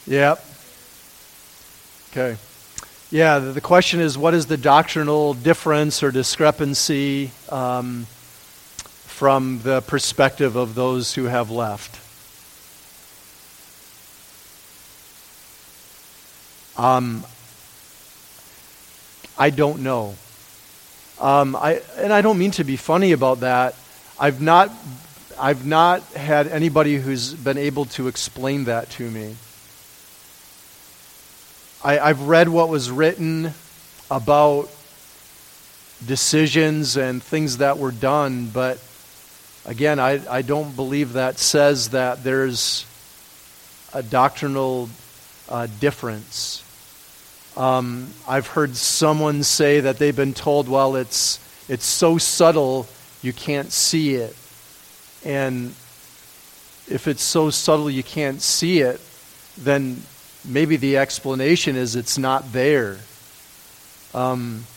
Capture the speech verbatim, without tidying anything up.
Yep. Okay. Yeah, the, the question is, what is the doctrinal difference or discrepancy um, from the perspective of those who have left? Um, I don't know. Um, I and I don't mean to be funny about that. I've not, I've not had anybody who's been able to explain that to me. I, I've read what was written about decisions and things that were done, but again, I, I don't believe that says that there's a doctrinal uh, difference. Um, I've heard someone say that they've been told, well, it's it's so subtle you can't see it. And if it's so subtle you can't see it, then maybe the explanation is it's not there. Um,